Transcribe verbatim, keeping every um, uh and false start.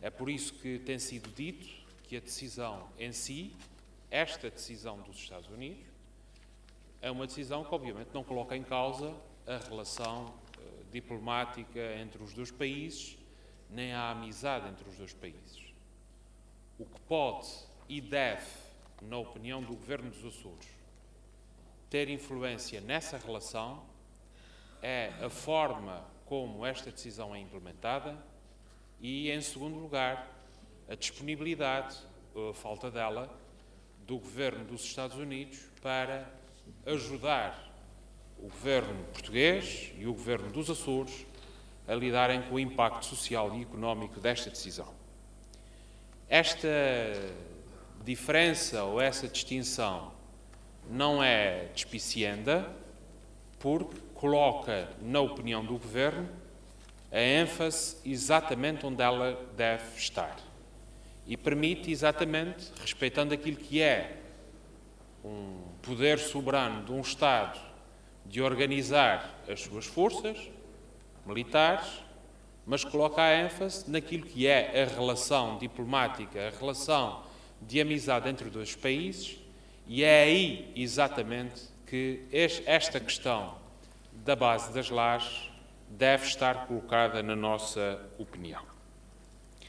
É por isso que tem sido dito que a decisão em si, esta decisão dos Estados Unidos, é uma decisão que obviamente não coloca em causa a relação uh, diplomática entre os dois países, nem a amizade entre os dois países. O que pode e deve, na opinião do Governo dos Açores, ter influência nessa relação é a forma como esta decisão é implementada e, em segundo lugar, a disponibilidade, ou a falta dela, do Governo dos Estados Unidos para ajudar o Governo português e o Governo dos Açores a lidarem com o impacto social e económico desta decisão. Esta diferença ou essa distinção não é despicienda, porque coloca, na opinião do Governo, a ênfase exatamente onde ela deve estar e permite exatamente, respeitando aquilo que é um poder soberano de um Estado de organizar as suas forças militares, mas coloca a ênfase naquilo que é a relação diplomática, a relação de amizade entre os dois países, e é aí exatamente que esta questão da base das lajes deve estar colocada na nossa opinião.